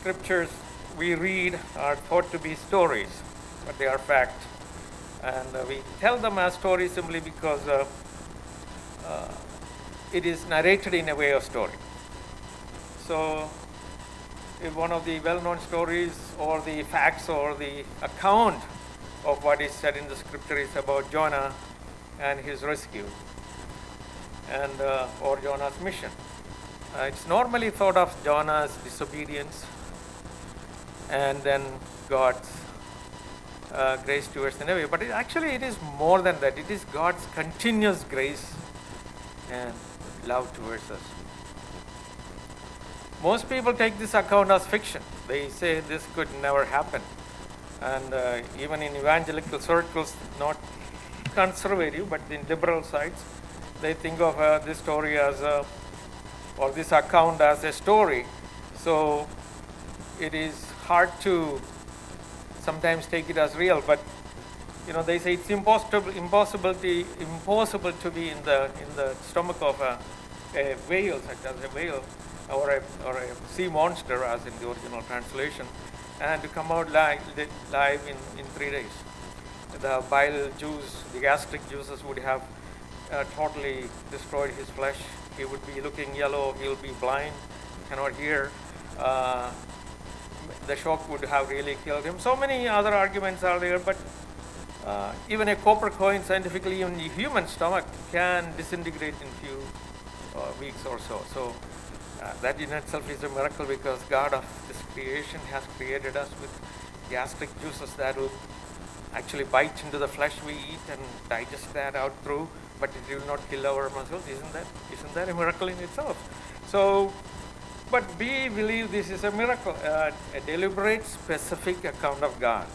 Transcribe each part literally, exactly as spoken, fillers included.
scriptures we read are thought to be stories, but they are fact. And uh, we tell them as stories simply because uh, uh, it is narrated in a way of story. So, if one of the well-known stories or the facts or the account of what is said in the scripture is about Jonah and his rescue, and uh, or Jonah's mission. Uh, it's normally thought of Jonah's disobedience and then God's uh, grace towards Nineveh. But it, actually it is more than that. It is God's continuous grace and love towards us. Most people take this account as fiction. They say this could never happen. And uh, even in evangelical circles, not conservative, but in liberal sides, they think of uh, this story as a or this account as a story. So it is hard to sometimes take it as real, but you know they say it's impossible impossible to, impossible to be in the in the stomach of a, a whale, such as a whale or a or a sea monster, as in the original translation, and to come out live, live in, in three days. The bile juice, the gastric juices would have uh, totally destroyed his flesh. He would be looking yellow, he will be blind, cannot hear. Uh, the shock would have really killed him. So many other arguments are there, but uh, even a copper coin, scientifically, even the human stomach can disintegrate in few uh, weeks or so. So uh, that in itself is a miracle, because God of this creation has created us with gastric juices that will actually bite into the flesh we eat and digest that out through, but it will not kill our muscles. Isn't that isn't that a miracle in itself? So, but we believe this is a miracle, uh, a deliberate, specific account of God.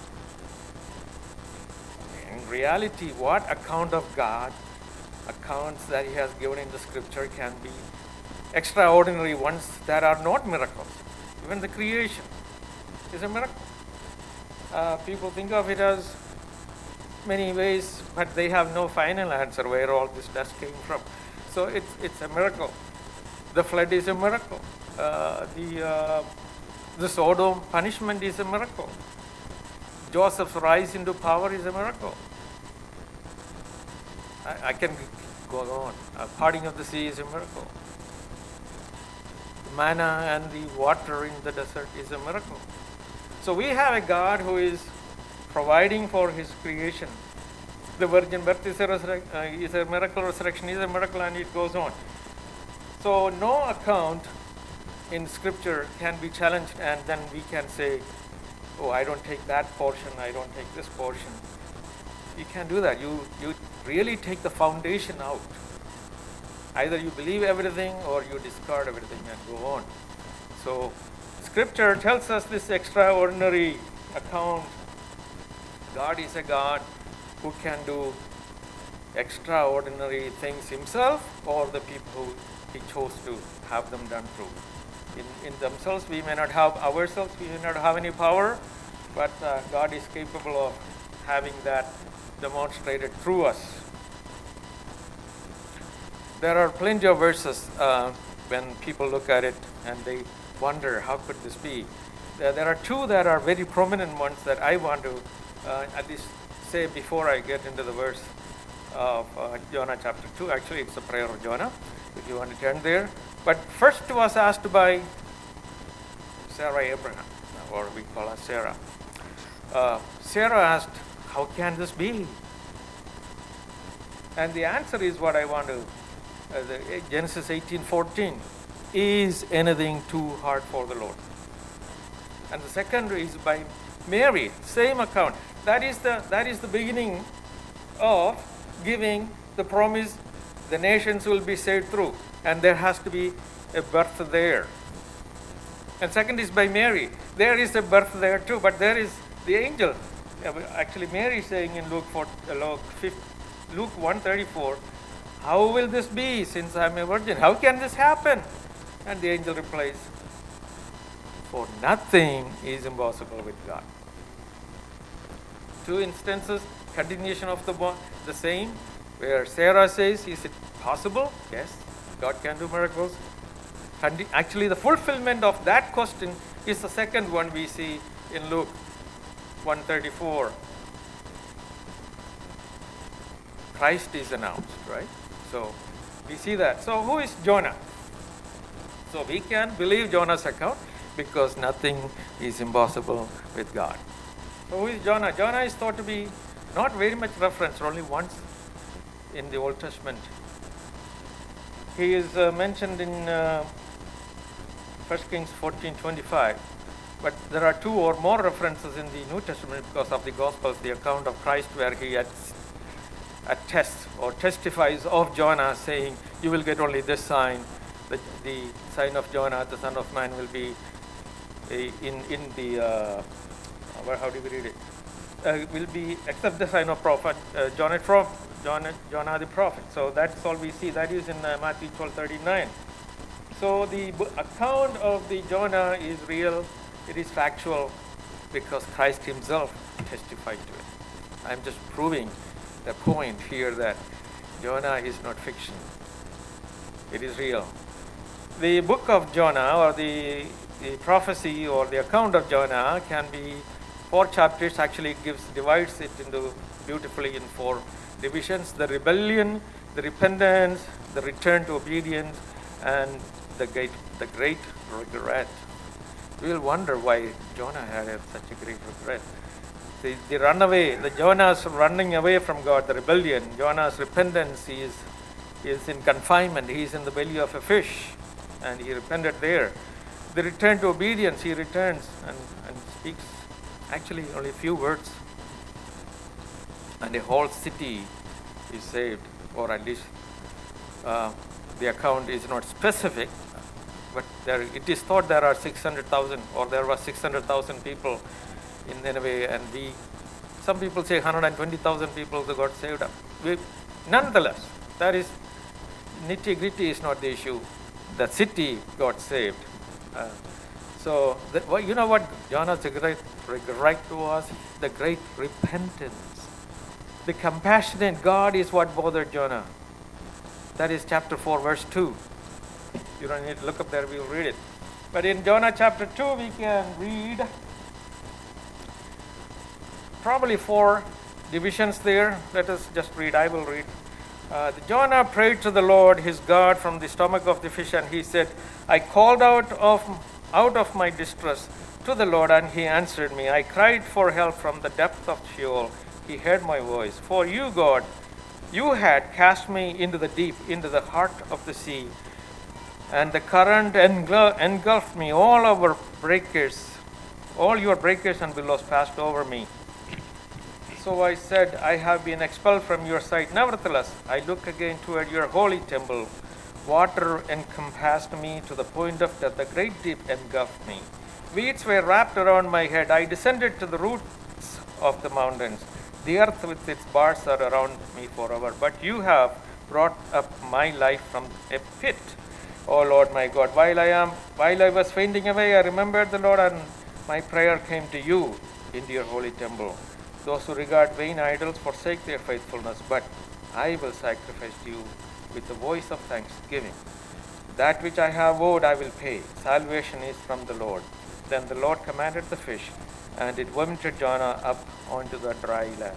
In reality, what account of God, accounts that He has given in the Scripture, can be extraordinary ones that are not miracles. Even the creation is a miracle. Uh, people think of it as many ways, but they have no final answer where all this dust came from. So it's it's a miracle. The flood is a miracle. Uh, the uh, the Sodom punishment is a miracle. Joseph's rise into power is a miracle. I, I can go on. Uh, parting of the sea is a miracle. The manna and the water in the desert is a miracle. So we have a God who is providing for His creation. The virgin birth is a, resurrec- uh, is a miracle, resurrection is a miracle, and it goes on. So no account in Scripture can be challenged, and then we can say, oh, I don't take that portion, I don't take this portion. You can't do that. You, you really take the foundation out. Either you believe everything or you discard everything and go on. So Scripture tells us this extraordinary account. God is a God who can do extraordinary things Himself, or the people who He chose to have them done through. In, in themselves, we may not have ourselves, we may not have any power, but uh, God is capable of having that demonstrated through us. There are plenty of verses uh, when people look at it and they wonder, how could this be? There, there are two that are very prominent ones that I want to uh, at least say before I get into the verse of uh, Jonah chapter two. Actually, it's a prayer of Jonah, if you want to turn there. But first was asked by Sarah Abraham, or we call her Sarah. Uh, Sarah asked, how can this be? And the answer is what I want to, uh, the, Genesis eighteen fourteen. Is anything too hard for the Lord? And the second is by Mary, same account. That is the that is the beginning of giving the promise the nations will be saved through, and there has to be a birth there. And second is by Mary. There is a birth there too, but there is the angel. Actually, Mary is saying in Luke four, Luke one thirty-four, how will this be since I am a virgin? How can this happen? And the angel replies, for nothing is impossible with God. Two instances, continuation of the bond, the same, where Sarah says, is it possible? Yes, God can do miracles. And actually, the fulfillment of that question is the second one we see in Luke one thirty-four. Christ is announced, right? So we see that. So who is Jonah? So we can believe Jonah's account because nothing is impossible with God. So who is Jonah? Jonah is thought to be not very much referenced, only once in the Old Testament. He is uh, mentioned in uh, First Kings fourteen twenty-five, but there are two or more references in the New Testament because of the Gospels, the account of Christ where he attests or testifies of Jonah, saying, you will get only this sign, the, the sign of Jonah, the Son of Man will be a, in, in the, uh, how do we read it? Uh, will be, except the sign of prophet, uh, Jonah, Jonah, Jonah the prophet. So that's all we see. That is in uh, Matthew twelve thirty-nine. So the b- account of the Jonah is real, it is factual because Christ himself testified to it. I'm just proving the point here that Jonah is not fiction. It is real. The book of Jonah, or the, the prophecy or the account of Jonah, can be four chapters. Actually it gives divides it into beautifully in four divisions: the rebellion, the repentance, the return to obedience, and the great, the great regret. We'll wonder why Jonah had such a great regret. The, the runaway, the Jonah's running away from God, the rebellion, Jonah's repentance, he is, he is in confinement, he is in the belly of a fish, and he repented there. The return to obedience, he returns and, and speaks actually only a few words, and the whole city is saved, or at least uh, the account is not specific, but there, it is thought there are six hundred thousand, or there were six hundred thousand people in Nineveh, and we, some people say one hundred twenty thousand people that got saved up. We, nonetheless, that is, nitty-gritty is not the issue. The city got saved. Uh, so, that, well, you know what Jonah's great regret was? The great repentance. The compassionate God is what bothered Jonah. That is chapter four, verse two. You don't need to look up there, we'll read it. But in Jonah chapter two, we can read probably four divisions there. Let us just read, I will read. Uh, the Jonah prayed to the Lord his God from the stomach of the fish, and he said, I called out of, out of my distress to the Lord, and he answered me. I cried for help from the depth of Sheol. He heard my voice. For you, God, you had cast me into the deep, into the heart of the sea, and the current engulfed me. All our breakers, all your breakers and billows passed over me. So I said, I have been expelled from your sight. Nevertheless, I look again toward your holy temple. Water encompassed me to the point of death. The great deep engulfed me. Weeds were wrapped around my head. I descended to the roots of the mountains. The earth with its bars are around me forever. But you have brought up my life from a pit, O Lord my God. While I am, while I was fainting away, I remembered the Lord, and my prayer came to you into your holy temple. Those who regard vain idols forsake their faithfulness, but I will sacrifice to you with the voice of thanksgiving. That which I have owed I will pay. Salvation is from the Lord. Then the Lord commanded the fish, and it vomited Jonah up onto the dry land.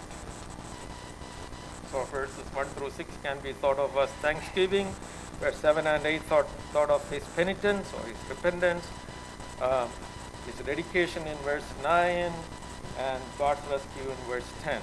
So verses one through six can be thought of as thanksgiving. Verse seven and eight thought, thought of his penitence or his repentance. Uh, his dedication in verse nine, and God's rescue in verse ten.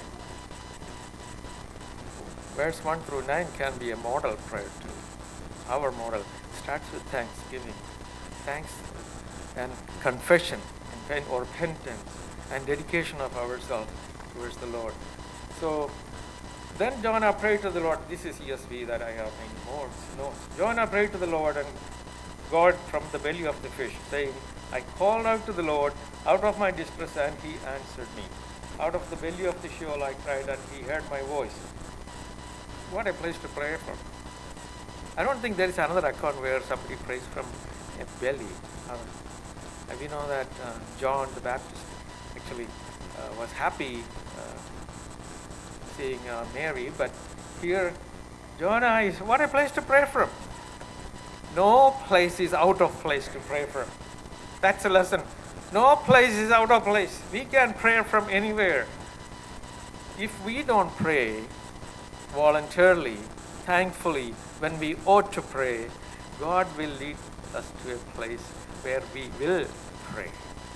Verse one through nine can be a model prayer too. Our model starts with thanksgiving, thanks and confession and or repentance and dedication of ourselves towards the Lord. So then Jonah prayed to the Lord. This is E S V that I have in more notes. Jonah prayed to the Lord, and God from the belly of the fish, saying, I called out to the Lord out of my distress, and he answered me. Out of the belly of the Sheol I cried, and he heard my voice. What a place to pray from. I don't think there is another account where somebody prays from a belly. Uh, we know that uh, John the Baptist actually uh, was happy uh, seeing uh, Mary, but here Jonah is, what a place to pray from. No place is out of place to pray from. That's a lesson No place is out of place. We can pray from anywhere. If we don't pray voluntarily, thankfully, when we ought to pray, God will lead us to a place where we will pray.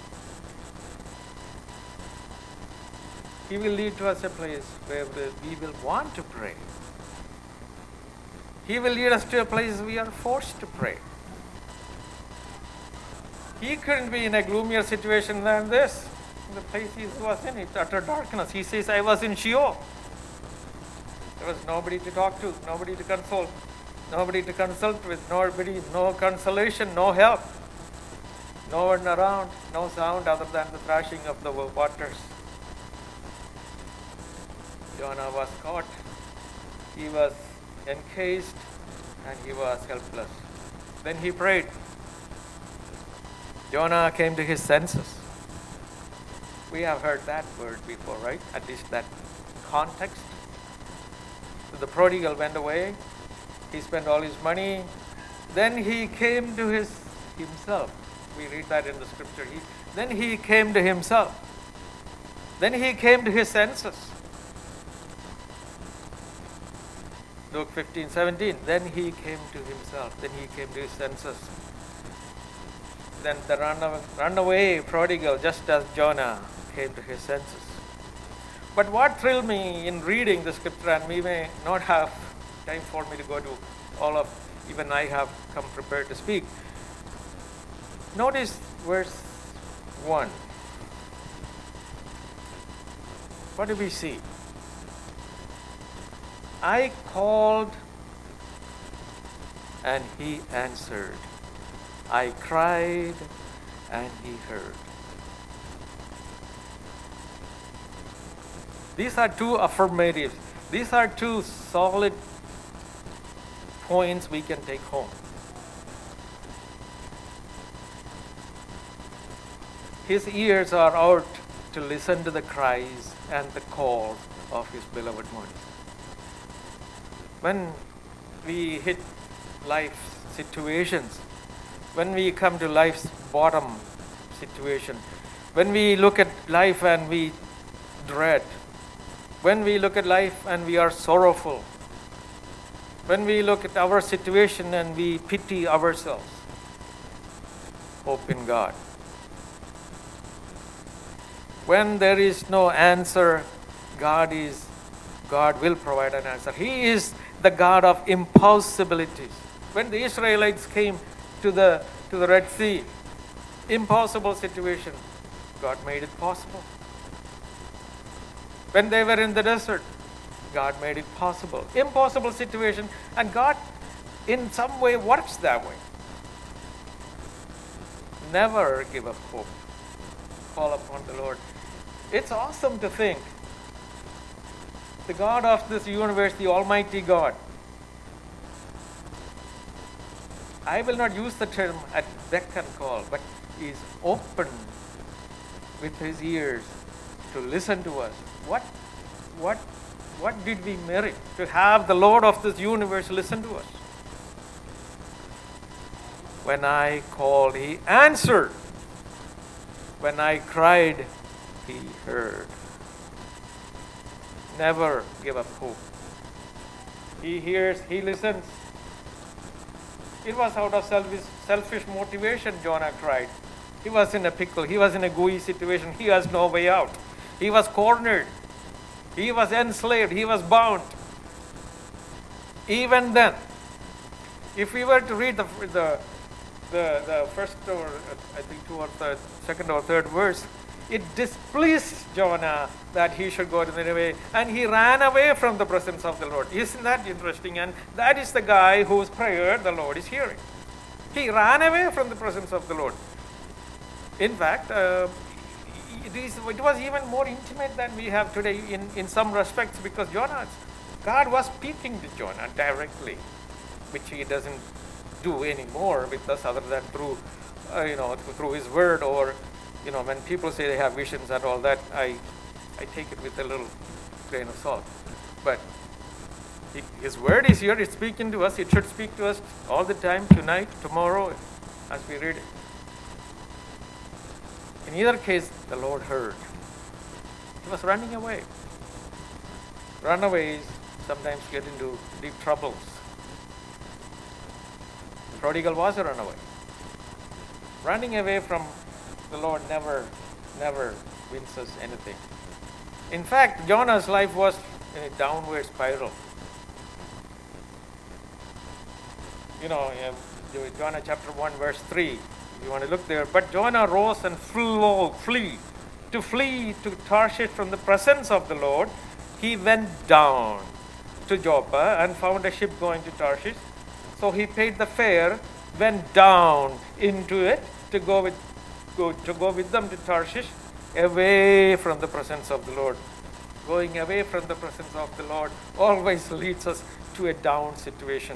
He will lead to us a place where we will want to pray. He will lead us to a place we are forced to pray. He couldn't be in a gloomier situation than this. The place he was in, it's utter darkness. He says, I was in Sheol. There was nobody to talk to, nobody to console, nobody to consult with, nobody, no consolation, no help. No one around, no sound other than the thrashing of the waters. Jonah was caught. He was encased and he was helpless. Then he prayed. Jonah came to his senses. We have heard that word before, right? At least that context. So the prodigal went away. He spent all his money. Then he came to his himself. We read that in the scripture. He, then he came to himself. Then he came to his senses. Luke fifteen, seventeen. Then he came to himself. Then he came to his senses. Then the runaway, runaway prodigal, just as Jonah, came to his senses. But what thrilled me in reading the scripture, and we may not have time for me to go to all of, even I have come prepared to speak. Notice verse one. What do we see? I called and he answered. I cried and he heard. These are two affirmatives. These are two solid points we can take home. His ears are out to listen to the cries and the calls of his beloved ones. When we hit life situations, when we come to life's bottom situation, when we look at life and we dread, when we look at life and we are sorrowful, when we look at our situation and we pity ourselves, hope in God. When there is no answer, God is God will provide an answer. He is the God of impossibilities. When the Israelites came to the to the Red Sea, impossible situation, God made it possible. When they were in the desert, God made it possible. Impossible situation, and God in some way works that way. Never give up hope. Call upon the Lord. It's awesome to think the God of this universe, the Almighty God. I will not use the term at beck and call, but He is open with His ears to listen to us. What, what, what did we merit to have the Lord of this universe listen to us? When I called, He answered. When I cried, He heard. Never give up hope. He hears, He listens. It was out of selfish, selfish motivation Jonah cried. He was in a pickle. He was in a gooey situation. He has no way out. He was cornered. He was enslaved. He was bound. Even then, if we were to read the the the, the first or I think two or third, second or third verse, it displeased Jonah that he should go to Nineveh, and he ran away from the presence of the Lord. Isn't that interesting? And that is the guy whose prayer the Lord is hearing. He ran away from the presence of the Lord. In fact, uh, it, is, it was even more intimate than we have today in, in some respects, because Jonah, God was speaking to Jonah directly, which He doesn't do anymore with us other than through, uh, you know, through His word, or you know, when people say they have visions and all that, I, I take it with a little grain of salt. But he, His word is here, it's speaking to us. It should speak to us all the time, tonight, tomorrow, as we read it. In either case, the Lord heard. He was running away. Runaways sometimes get into deep troubles. The prodigal was a runaway. Running away from the Lord never, never wins us anything. In fact, Jonah's life was in a downward spiral. You know, Jonah chapter one, verse three, you want to look there. But Jonah rose and flew, flee, to flee to Tarshish from the presence of the Lord. He went down to Joppa and found a ship going to Tarshish. So he paid the fare, went down into it to go with, go, to go with them to Tarshish, away from the presence of the Lord. Going away from the presence of the Lord always leads us to a down situation.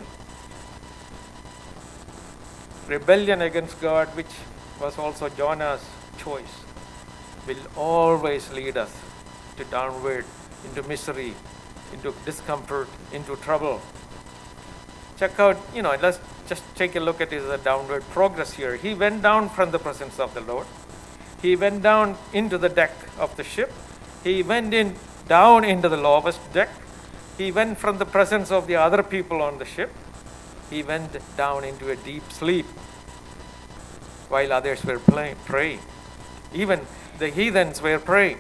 Rebellion against God, which was also Jonah's choice, will always lead us to downward, into misery, into discomfort, into trouble. Check out, you know, let's just take a look at his uh, downward progress here. He went down from the presence of the Lord. He went down into the deck of the ship. He went in down into the lowest deck. He went from the presence of the other people on the ship. He went down into a deep sleep while others were play, praying. Even the heathens were praying.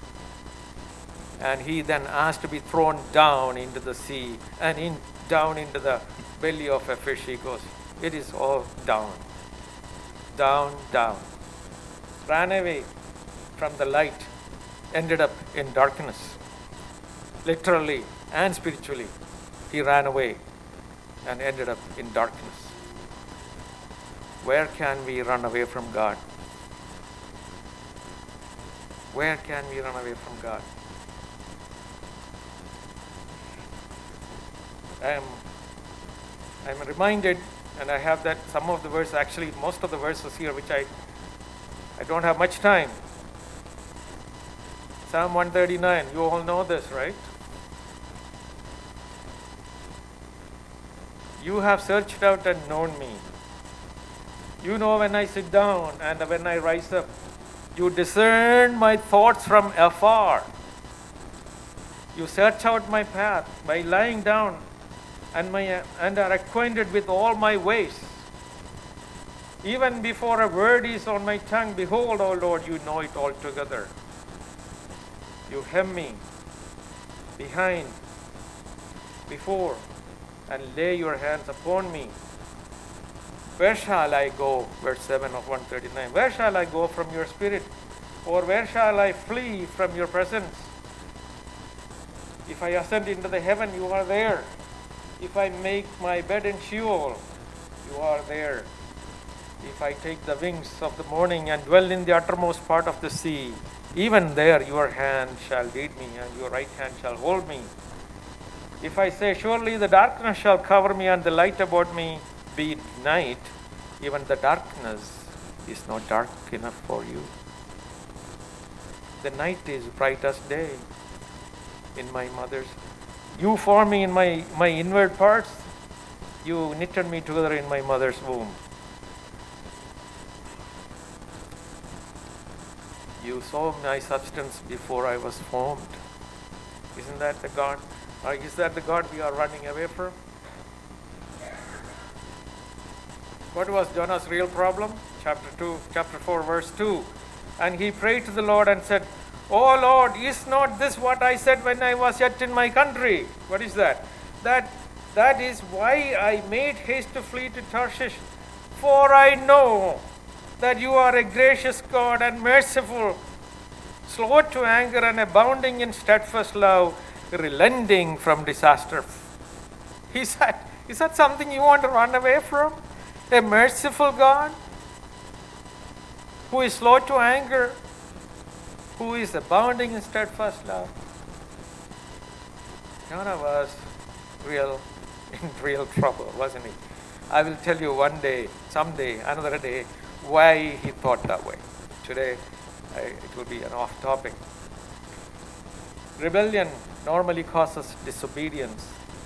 And he then asked to be thrown down into the sea and in down into the belly of a fish. He goes, it is all down. Down, down. Ran away from the light, ended up in darkness. Literally and spiritually, he ran away and ended up in darkness. Where can we run away from God? Where can we run away from God? I am, I am reminded, and I have that some of the verses, actually most of the verses here, which I, I don't have much time. Psalm one thirty-nine, you all know this, right? You have searched out and known me. You know when I sit down and when I rise up. You discern my thoughts from afar. You search out my path by lying down and, my, and are acquainted with all my ways. Even before a word is on my tongue, behold, O Lord, you know it altogether. You hem me behind, before, and lay your hands upon me. Where shall I go? Verse seven of one thirty-nine. Where shall I go from your spirit? Or where shall I flee from your presence? If I ascend into the heaven, you are there. If I make my bed in Sheol, you are there. If I take the wings of the morning and dwell in the uttermost part of the sea, even there your hand shall lead me and your right hand shall hold me. If I say, surely the darkness shall cover me and the light about me be night, even the darkness is not dark enough for you. The night is bright as day in my mother's. You formed me in my, my inward parts. You knitted me together in my mother's womb. You saw my substance before I was formed. Isn't that the God? Or is that the God we are running away from? What was Jonah's real problem? Chapter two, chapter four, verse two. And he prayed to the Lord and said, "O Lord, is not this what I said when I was yet in my country?" What is that? That that is why I made haste to flee to Tarshish. For I know that you are a gracious God and merciful, slow to anger and abounding in steadfast love, relenting from disaster. Is that, is that something you want to run away from? A merciful God who is slow to anger, who is abounding in steadfast love. Jonah was real in real trouble, wasn't he? I will tell you one day, someday, another day, why he thought that way. Today, I, it will be an off topic. Rebellion normally causes disobedience,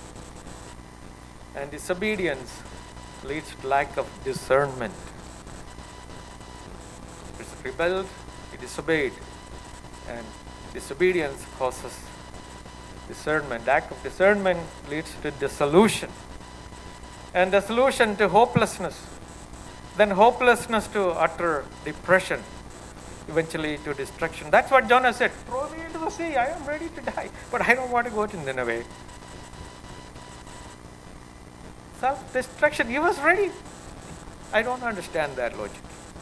and disobedience leads to lack of discernment. It's rebelled, disobeyed, and disobedience causes discernment. Lack of discernment leads to dissolution, and dissolution to hopelessness, then hopelessness to utter depression, eventually to destruction. That's what Jonah said. Throw me into the sea. I am ready to die, but I don't want to go to Nineveh. Self-destruction. He was ready. I don't understand that logic.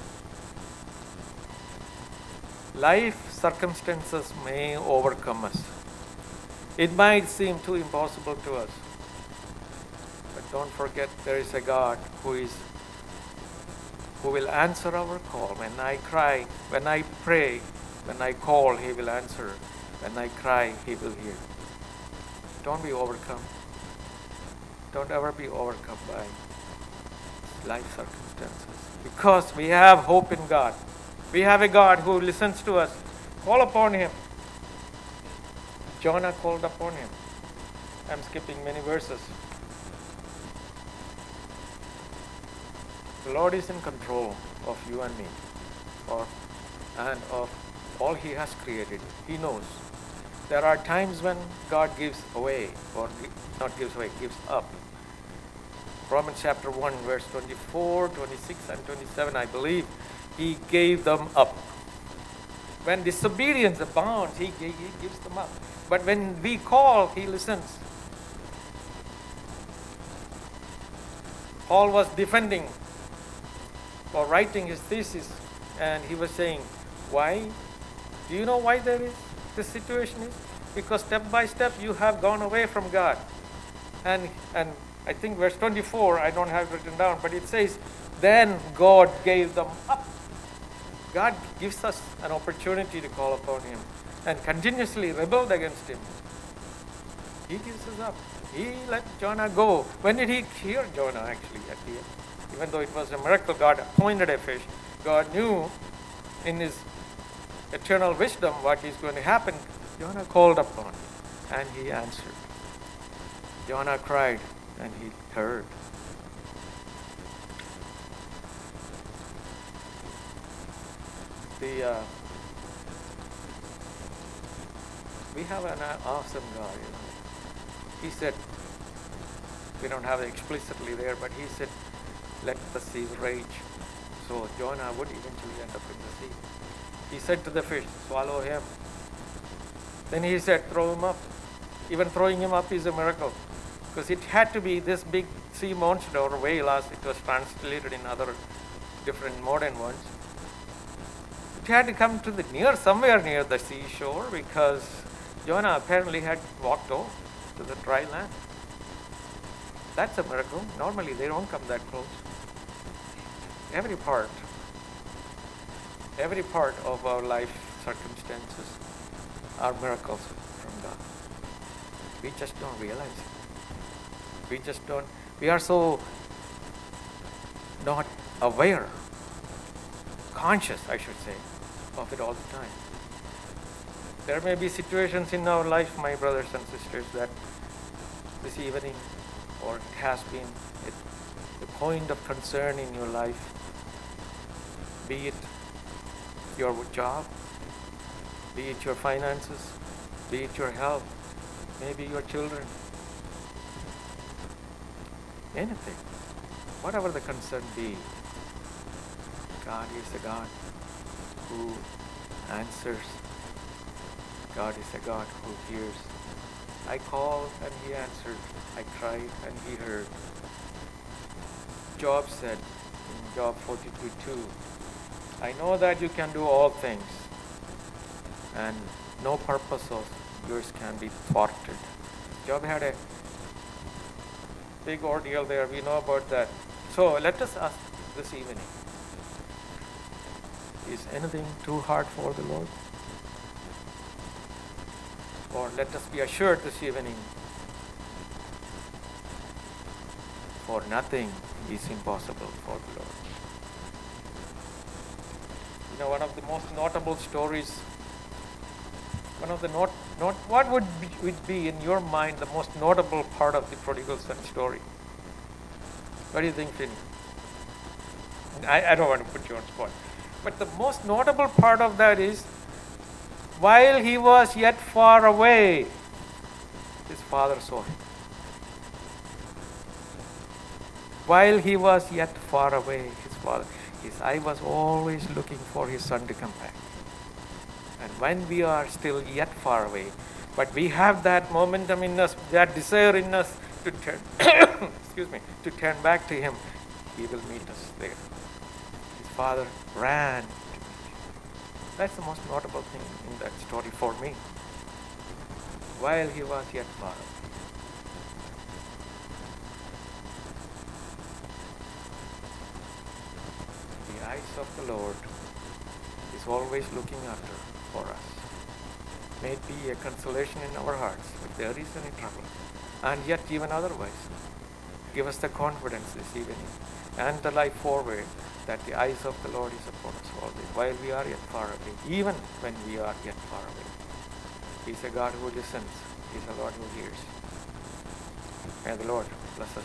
Life circumstances may overcome us. It might seem too impossible to us. But don't forget, there is a God who is who will answer our call. When I cry, when I pray, when I call, He will answer. When I cry, He will hear. Don't be overcome. Don't ever be overcome by life circumstances. Because we have hope in God. We have a God who listens to us. Call upon Him. Jonah called upon Him. I'm skipping many verses. The Lord is in control of you and me, or, and of all He has created. He knows. There are times when God gives away, or not gives away, gives up. Romans chapter one, verse twenty-four, twenty-six, and twenty-seven, I believe, He gave them up. When disobedience abounds, He, he gives them up. But when we call, He listens. Paul was defending or writing his thesis, and he was saying, why? Do you know why there is this situation is? Because step by step you have gone away from God. And and I think verse twenty-four, I don't have it written down, but it says, then God gave them up. God gives us an opportunity to call upon Him and continuously rebelled against Him. He gives us up. He let Jonah go. When did He hear Jonah actually at the end? Even though it was a miracle, God appointed a fish. God knew in His eternal wisdom what is going to happen. Jonah called upon Him and He answered. Jonah cried and He heard. The uh, we have an awesome God. You know. He said, we don't have it explicitly there, but He said, let the seas rage. So Jonah would eventually end up in the sea. He said to the fish, swallow him. Then He said, throw him up. Even throwing him up is a miracle, because it had to be this big sea monster or whale, as it was translated in other different modern ones. It had to come to the near, somewhere near the seashore, because Jonah apparently had walked over to the dry land. That's a miracle. Normally they don't come that close. Every part, every part of our life circumstances are miracles from God. We just don't realize it. We just don't, we are so not aware, conscious, I should say, of it all the time. There may be situations in our life, my brothers and sisters, that this evening, or it has been a, a point of concern in your life, be it your job, be it your finances, be it your health, maybe your children, anything, whatever the concern be. God is a God who answers. God is a God who hears. I called and He answered. I cried and He heard. Job said in Job forty-two two, I know that you can do all things, and no purpose of yours can be thwarted. Job had a big ordeal there. We know about that. So let us ask this evening, is anything too hard for the Lord? Or let us be assured this evening, for nothing is impossible for the Lord. You know, one of the most notable stories, one of the not, not what would be, would be in your mind the most notable part of the prodigal son story? What do you think, Finney? I, I don't want to put you on spot. But the most notable part of that is, while he was yet far away, his father saw him. While he was yet far away, his father, his eye was always looking for his son to come back. And when we are still yet far away, but we have that momentum in us, that desire in us to turn, excuse me, to turn back to him, he will meet us there. His father ran to meet him. That's the most notable thing in that story for me. While he was yet far away. The eyes of the Lord is always looking after for us. May it be a consolation in our hearts if there is any trouble, and yet even otherwise. Give us the confidence this evening and the life forward that the eyes of the Lord is upon us always, while we are yet far away, even when we are yet far away. He is a God who listens. He is a Lord who hears. May the Lord bless us.